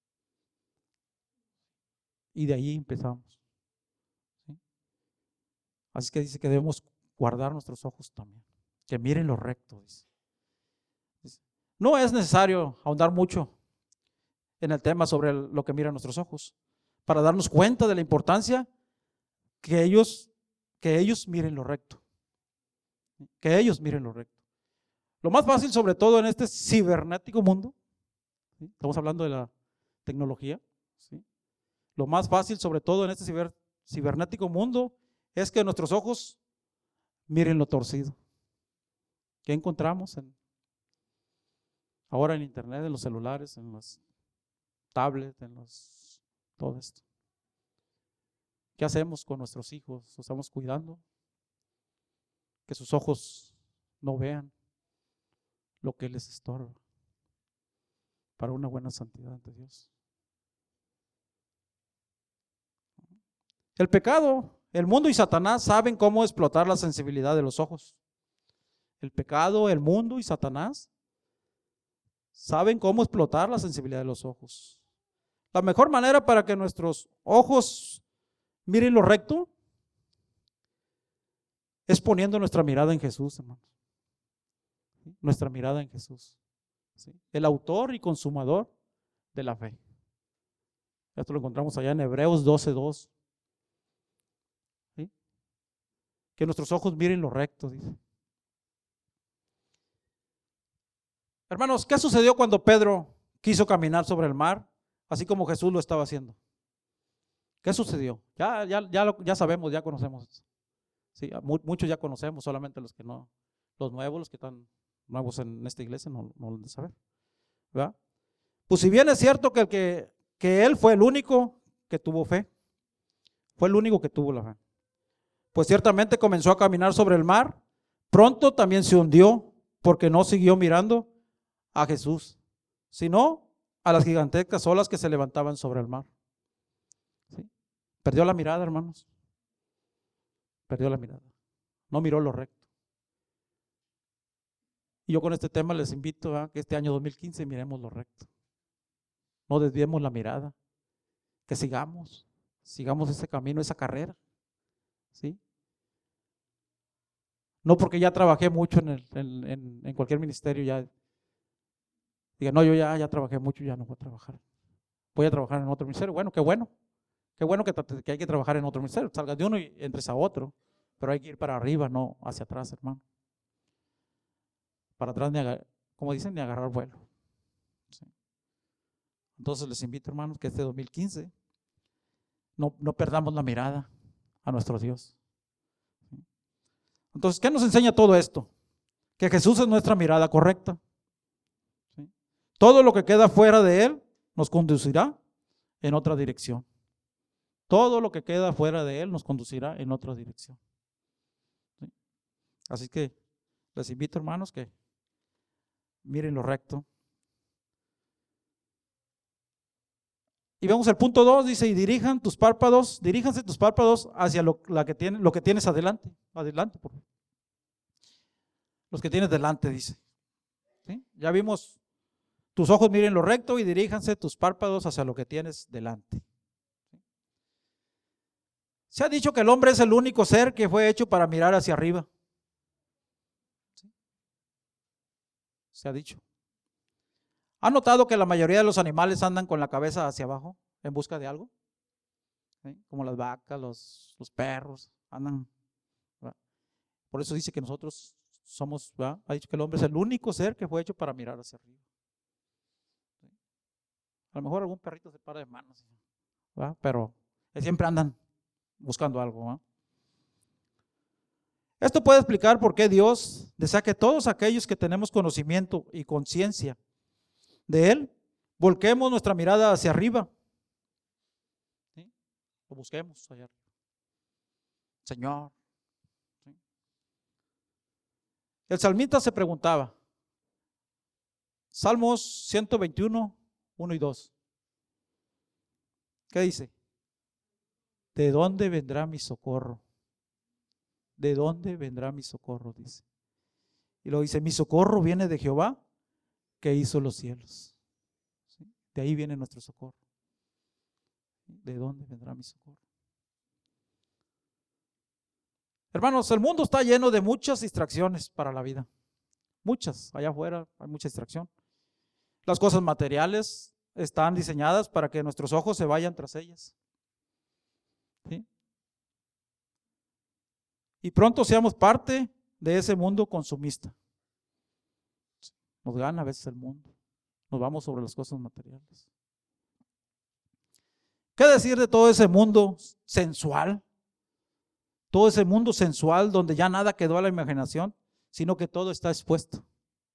Y de ahí empezamos. ¿Sí? Así que dice que debemos guardar nuestros ojos también, que miren lo recto. Dice. No es necesario ahondar mucho en el tema sobre lo que miran nuestros ojos, para darnos cuenta de la importancia que ellos miren lo recto. Que ellos miren lo recto. Lo más fácil, sobre todo en este cibernético mundo, ¿sí? Estamos hablando de la tecnología, ¿sí? Lo más fácil, sobre todo en este cibernético mundo, es que nuestros ojos miren lo torcido. ¿Qué encontramos ahora en internet, en los celulares, en las tablets, todo esto? ¿Qué hacemos con nuestros hijos? ¿Los estamos cuidando? Que sus ojos no vean lo que les estorba para una buena santidad ante Dios. El pecado, el mundo y Satanás saben cómo explotar la sensibilidad de los ojos. El pecado, el mundo y Satanás saben cómo explotar la sensibilidad de los ojos. La mejor manera para que nuestros ojos miren lo recto es poniendo nuestra mirada en Jesús, hermanos. ¿Sí? Nuestra mirada en Jesús. ¿Sí? El autor y consumador de la fe. Esto lo encontramos allá en Hebreos 12:2. ¿Sí? Que nuestros ojos miren lo recto, dice. Hermanos, ¿qué sucedió cuando Pedro quiso caminar sobre el mar, así como Jesús lo estaba haciendo? ¿Qué sucedió? Ya sabemos, ya conocemos. Sí, muchos ya conocemos, solamente los que no, los nuevos, los que están nuevos en esta iglesia no lo han de saber, ¿verdad? Pues si bien es cierto que él fue el único que tuvo fe, fue el único que tuvo la fe, pues ciertamente comenzó a caminar sobre el mar, pronto también se hundió porque no siguió mirando a Jesús, sino a las gigantescas olas que se levantaban sobre el mar. ¿Sí? Perdió la mirada, hermanos. Perdió la mirada. No miró lo recto. Y yo con este tema les invito a que este año 2015 miremos lo recto. No desviemos la mirada. Que sigamos ese camino, esa carrera. ¿Sí? No porque ya trabajé mucho en cualquier ministerio, ya diga, no, yo ya trabajé mucho, ya no voy a trabajar. Voy a trabajar en otro ministerio. Bueno, qué bueno. Qué bueno que hay que trabajar en otro ministerio. Salgas de uno y entres a otro. Pero hay que ir para arriba, no hacia atrás, hermano. Para atrás, como dicen, ni agarrar vuelo. ¿Sí? Entonces les invito, hermanos, que este 2015 no perdamos la mirada a nuestro Dios. ¿Sí? Entonces, ¿qué nos enseña todo esto? Que Jesús es nuestra mirada correcta. ¿Sí? Todo lo que queda fuera de Él nos conducirá en otra dirección. Todo lo que queda fuera de Él nos conducirá en otra dirección. ¿Sí? Así que les invito, hermanos, que miren lo recto. Y vemos el punto 2, dice, y diríjanse tus párpados hacia lo que tienes adelante, por favor. Los que tienes delante, dice. ¿Sí? Ya vimos, tus ojos miren lo recto y diríjanse tus párpados hacia lo que tienes delante. Se ha dicho que el hombre es el único ser que fue hecho para mirar hacia arriba. ¿Sí? Se ha dicho. ¿Han notado que la mayoría de los animales andan con la cabeza hacia abajo en busca de algo? ¿Sí? Como las vacas, los perros, andan. ¿Verdad? Por eso dice que nosotros somos, ¿verdad? Ha dicho que el hombre es el único ser que fue hecho para mirar hacia arriba. ¿Sí? A lo mejor algún perrito se para de manos, ¿verdad? Pero siempre andan buscando algo, ¿verdad? Esto puede explicar por qué Dios desea que todos aquellos que tenemos conocimiento y conciencia de Él volquemos nuestra mirada hacia arriba. ¿Sí? Lo busquemos allá arriba. Señor. ¿Sí? El salmista se preguntaba, Salmos 121, 1 y 2. ¿Qué dice? ¿De dónde vendrá mi socorro? ¿De dónde vendrá mi socorro? Dice. Y luego dice, mi socorro viene de Jehová, que hizo los cielos. ¿Sí? De ahí viene nuestro socorro. ¿De dónde vendrá mi socorro? Hermanos, el mundo está lleno de muchas distracciones para la vida. Muchas, allá afuera hay mucha distracción. Las cosas materiales están diseñadas para que nuestros ojos se vayan tras ellas. ¿Sí? Y pronto seamos parte de ese mundo consumista. Nos gana a veces el mundo. Nos vamos sobre las cosas materiales. ¿Qué decir de todo ese mundo sensual? Todo ese mundo sensual donde ya nada quedó a la imaginación, sino que todo está expuesto.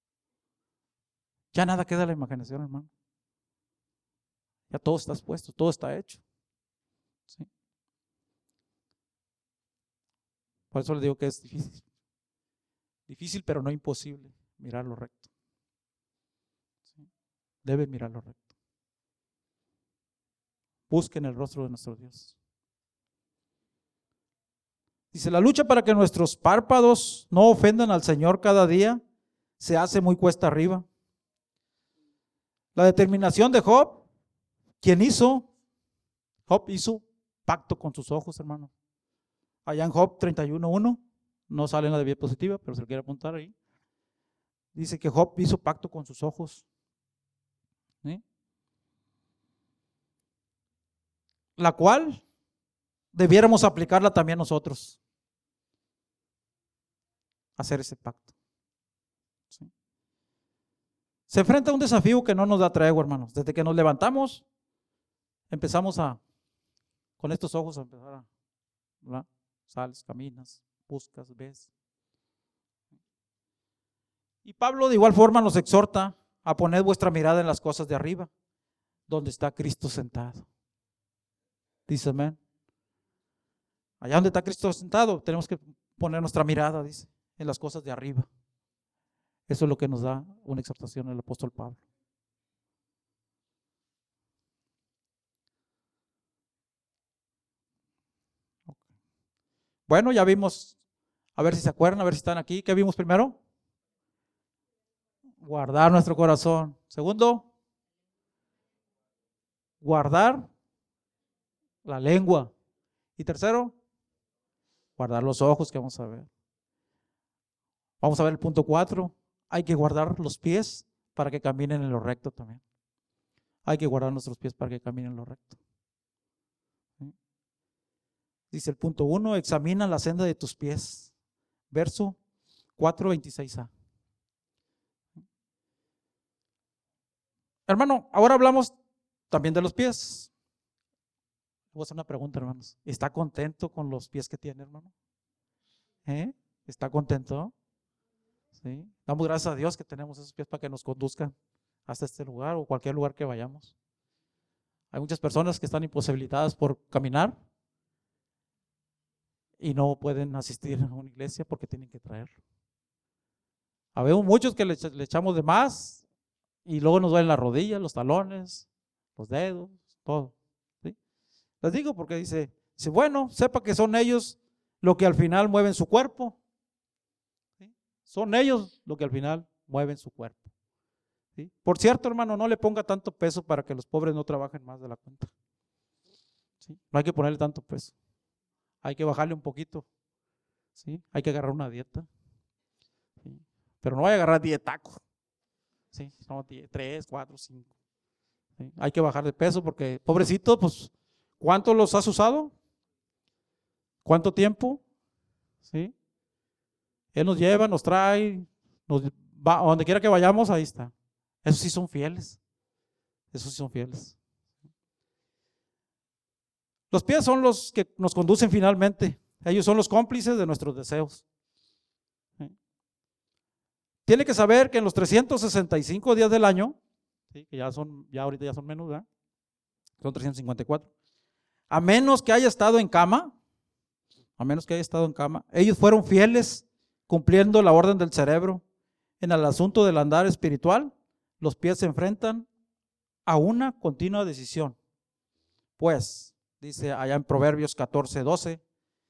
Ya nada queda a la imaginación, hermano. Ya todo está expuesto, todo está hecho. ¿Sí? Por eso les digo que es difícil. Difícil, pero no imposible mirar lo recto. ¿Sí? Deben mirar lo recto. Busquen el rostro de nuestro Dios. Dice, la lucha para que nuestros párpados no ofendan al Señor cada día se hace muy cuesta arriba. La determinación de Job, ¿quién hizo? Job hizo pacto con sus ojos, hermano. Allá en Job 31:1, no sale en la diapositiva, pero se lo quiere apuntar ahí. Dice que Job hizo pacto con sus ojos. ¿Sí? La cual debiéramos aplicarla también nosotros. Hacer ese pacto. ¿Sí? Se enfrenta a un desafío que no nos da tregua, hermanos. Desde que nos levantamos, empezamos con estos ojos a empezar a, ¿verdad? Sales, caminas, buscas, ves. Y Pablo de igual forma nos exhorta a poner vuestra mirada en las cosas de arriba, donde está Cristo sentado. Dice amén. Allá donde está Cristo sentado, tenemos que poner nuestra mirada, dice, en las cosas de arriba. Eso es lo que nos da una exhortación el apóstol Pablo. Bueno, ya vimos, a ver si se acuerdan, a ver si están aquí. ¿Qué vimos primero? Guardar nuestro corazón. Segundo, guardar la lengua. Y tercero, guardar los ojos, que vamos a ver. Vamos a ver el punto 4. Hay que guardar los pies para que caminen en lo recto también. Hay que guardar nuestros pies para que caminen en lo recto. ¿Sí? Dice el punto 1, examina la senda de tus pies. Verso 4:26a. Hermano, ahora hablamos también de los pies. Voy a hacer una pregunta, hermanos. ¿Está contento con los pies que tiene, hermano? ¿Está contento? ¿Sí? Damos gracias a Dios que tenemos esos pies para que nos conduzcan hasta este lugar o cualquier lugar que vayamos. Hay muchas personas que están imposibilitadas por caminar y no pueden asistir a una iglesia porque tienen que traer. Habemos muchos que le echamos de más y luego nos duelen las rodillas, los talones, los dedos, todo. ¿Sí? Les digo porque dice, bueno, sepa que son ellos lo que al final mueven su cuerpo. ¿Sí? Son ellos lo que al final mueven su cuerpo. ¿Sí? Por cierto, hermano, no le ponga tanto peso para que los pobres no trabajen más de la cuenta. ¿Sí? No hay que ponerle tanto peso. Hay que bajarle un poquito. ¿Sí? Hay que agarrar una dieta. ¿Sí? Pero no vaya a agarrar dietaco. ¿Sí? No, 3, 4, 5. ¿Sí? Hay que bajar de peso porque, pobrecito, pues, ¿cuánto los has usado? ¿Cuánto tiempo? ¿Sí? Él nos lleva, nos trae, nos va, a donde quiera que vayamos, ahí está. Esos sí son fieles. Esos sí son fieles. Los pies son los que nos conducen finalmente. Ellos son los cómplices de nuestros deseos. ¿Sí? Tiene que saber que en los 365 días del año ¿sí? Que ya ahorita ya son menos, ¿verdad? Son 354. A menos que haya estado en cama, ellos fueron fieles cumpliendo la orden del cerebro. En el asunto del andar espiritual, los pies se enfrentan a una continua decisión. Pues, dice allá en Proverbios 14:12,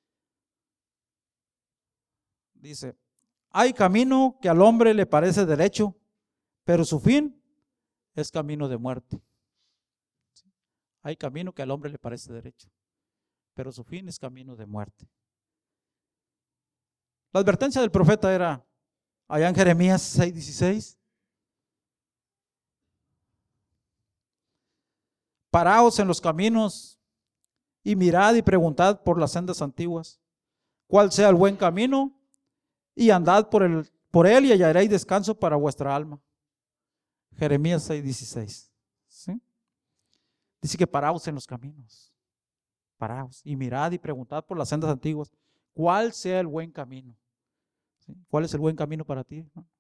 dice, hay camino que al hombre le parece derecho, pero su fin es camino de muerte. Hay camino que al hombre le parece derecho, pero su fin es camino de muerte. La advertencia del profeta era allá en Jeremías 6:16. Paraos en los caminos y mirad y preguntad por las sendas antiguas, cuál sea el buen camino, y andad por él y hallaréis descanso para vuestra alma. Jeremías 6:16. ¿Sí? Dice que paraos en los caminos. Paraos y mirad y preguntad por las sendas antiguas, cuál sea el buen camino. ¿Sí? ¿Cuál es el buen camino para ti, hermano?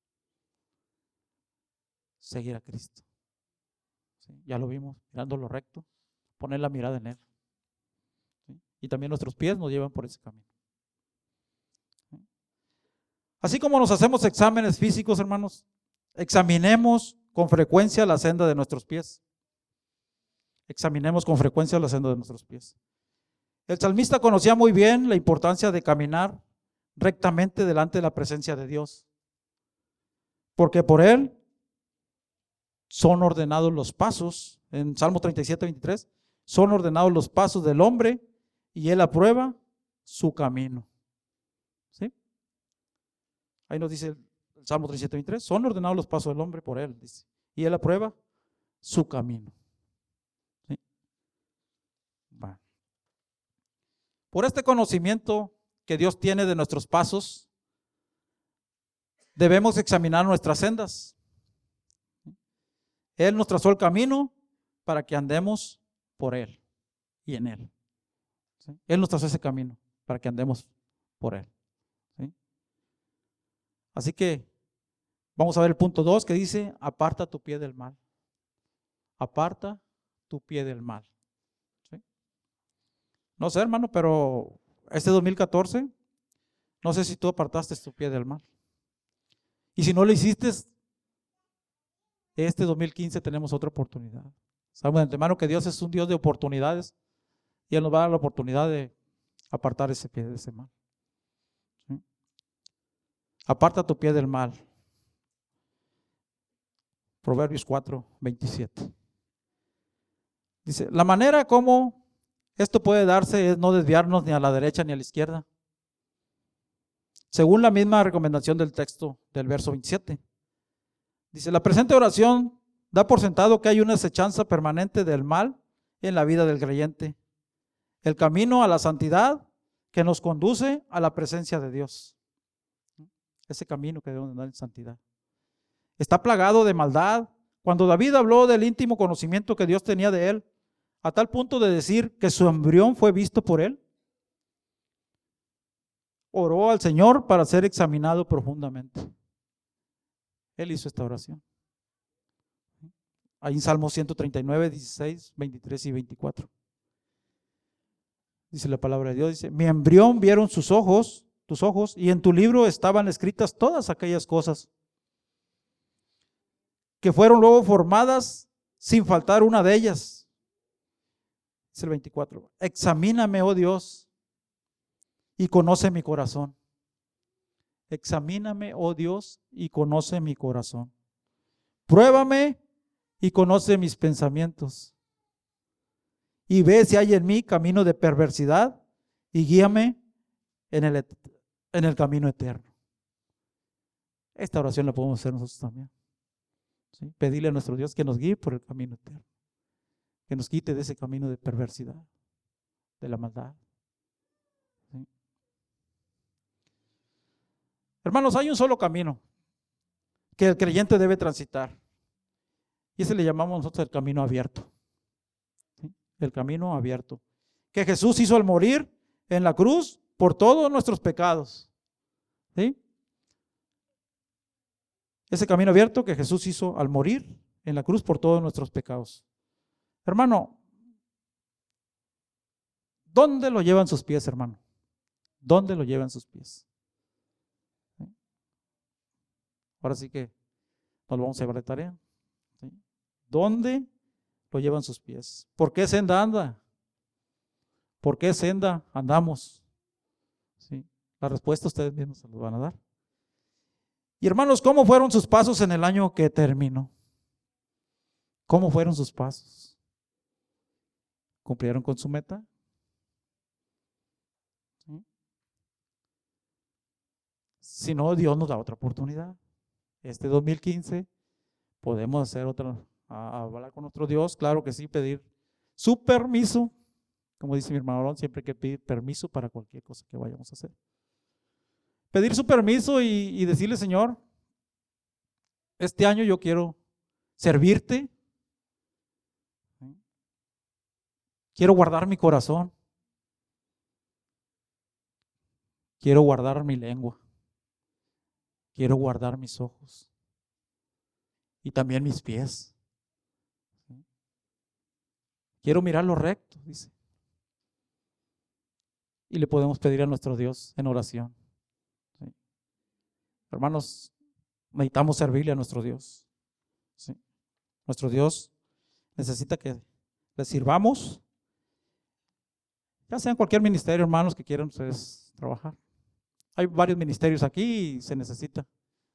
Seguir a Cristo. ¿Sí? Ya lo vimos, mirando lo recto, poner la mirada en Él. ¿Sí? Y también nuestros pies nos llevan por ese camino. ¿Sí? Así como nos hacemos exámenes físicos, hermanos, examinemos con frecuencia la senda de nuestros pies. Examinemos con frecuencia la senda de nuestros pies. El salmista conocía muy bien la importancia de caminar rectamente delante de la presencia de Dios, porque por Él son ordenados los pasos. En Salmo 37:23, son ordenados los pasos del hombre y Él aprueba su camino. ¿Sí? Ahí nos dice el Salmo 37:23, son ordenados los pasos del hombre por Él, dice, y Él aprueba su camino. ¿Sí? Bueno. Por este conocimiento que Dios tiene de nuestros pasos, debemos examinar nuestras sendas. Él nos trazó el camino para que andemos por Él y en Él. ¿Sí? Él nos trazó ese camino para que andemos por Él. ¿Sí? Así que vamos a ver el punto 2 que dice, aparta tu pie del mal. Aparta tu pie del mal. ¿Sí? No sé, hermano, pero este 2014, no sé si tú apartaste tu pie del mal. Y si no lo hiciste, este 2015 tenemos otra oportunidad. Sabemos de antemano que Dios es un Dios de oportunidades y Él nos va a dar la oportunidad de apartar ese pie de ese mal. ¿Sí? Aparta tu pie del mal. Proverbios 4:27. Dice, la manera como esto puede darse es no desviarnos ni a la derecha ni a la izquierda. Según la misma recomendación del texto del verso 27. Dice, la presente oración da por sentado que hay una acechanza permanente del mal en la vida del creyente. El camino a la santidad que nos conduce a la presencia de Dios. Ese camino que debemos andar en santidad. Está plagado de maldad. Cuando David habló del íntimo conocimiento que Dios tenía de él, a tal punto de decir que su embrión fue visto por él, oró al Señor para ser examinado profundamente. Él hizo esta oración. Ahí en Salmo 139, 16, 23 y 24. Dice la palabra de Dios, dice, mi embrión vieron tus ojos, y en tu libro estaban escritas todas aquellas cosas que fueron luego formadas sin faltar una de ellas. Dice el 24, examíname, oh Dios, y conoce mi corazón. Examíname, oh Dios, y conoce mi corazón. Pruébame y conoce mis pensamientos. Y ve si hay en mí camino de perversidad y guíame en el camino eterno. Esta oración la podemos hacer nosotros también. ¿Sí? Pedirle a nuestro Dios que nos guíe por el camino eterno. Que nos quite de ese camino de perversidad, de la maldad. ¿Sí? Hermanos, hay un solo camino que el creyente debe transitar. Y ese le llamamos nosotros el camino abierto. ¿Sí? El camino abierto. Que Jesús hizo al morir en la cruz por todos nuestros pecados. ¿Sí? Ese camino abierto que Jesús hizo al morir en la cruz por todos nuestros pecados. Hermano, ¿dónde lo llevan sus pies, hermano? ¿Dónde lo llevan sus pies? Ahora sí que nos lo vamos a llevar de tarea. ¿Sí? ¿Dónde lo llevan sus pies? ¿Por qué senda anda? ¿Por qué senda andamos? ¿Sí? La respuesta ustedes mismos se los van a dar. Y hermanos, ¿cómo fueron sus pasos en el año que terminó? ¿Cómo fueron sus pasos? ¿Cumplieron con su meta? ¿Sí? Si no, Dios nos da otra oportunidad. Este 2015 podemos hacer otra, hablar con nuestro Dios, claro que sí, pedir su permiso. Como dice mi hermano Aarón, siempre hay que pedir permiso para cualquier cosa que vayamos a hacer. Pedir su permiso y decirle, Señor, este año yo quiero servirte. Quiero guardar mi corazón. Quiero guardar mi lengua. Quiero guardar mis ojos. Y también mis pies. Quiero mirar lo recto, dice. Y le podemos pedir a nuestro Dios en oración. ¿Sí? Hermanos, necesitamos servirle a nuestro Dios. ¿Sí? Nuestro Dios necesita que le sirvamos, ya sea en cualquier ministerio, hermanos, que quieran ustedes trabajar. Hay varios ministerios aquí y se necesita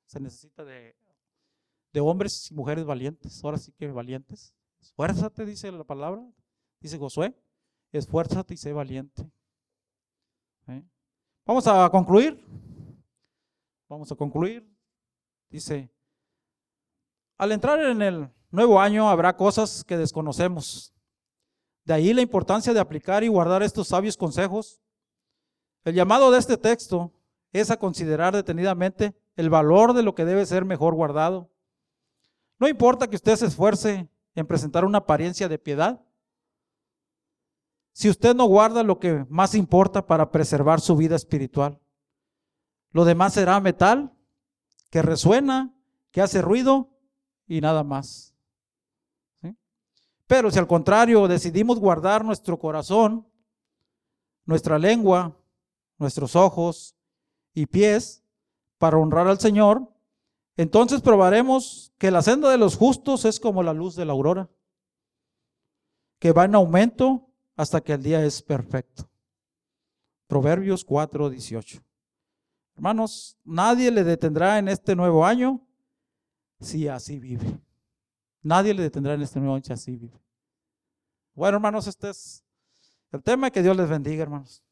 de hombres y mujeres valientes. Ahora sí que valientes. Esfuérzate, dice la palabra, dice Josué, esfuérzate y sé valiente. ¿Sí? Vamos a concluir. Dice, al entrar en el nuevo año habrá cosas que desconocemos. De ahí la importancia de aplicar y guardar estos sabios consejos. El llamado de este texto es a considerar detenidamente el valor de lo que debe ser mejor guardado. No importa que usted se esfuerce en presentar una apariencia de piedad, si usted no guarda lo que más importa para preservar su vida espiritual, lo demás será metal que resuena, que hace ruido y nada más. ¿Sí? Pero si al contrario decidimos guardar nuestro corazón, nuestra lengua, nuestros ojos y pies para honrar al Señor, entonces probaremos que la senda de los justos es como la luz de la aurora, que va en aumento hasta que el día es perfecto. Proverbios 4:18. Hermanos, nadie le detendrá en este nuevo año si así vive. Nadie le detendrá en este nuevo año si así vive. Bueno, hermanos, este es el tema. Que Dios les bendiga, hermanos.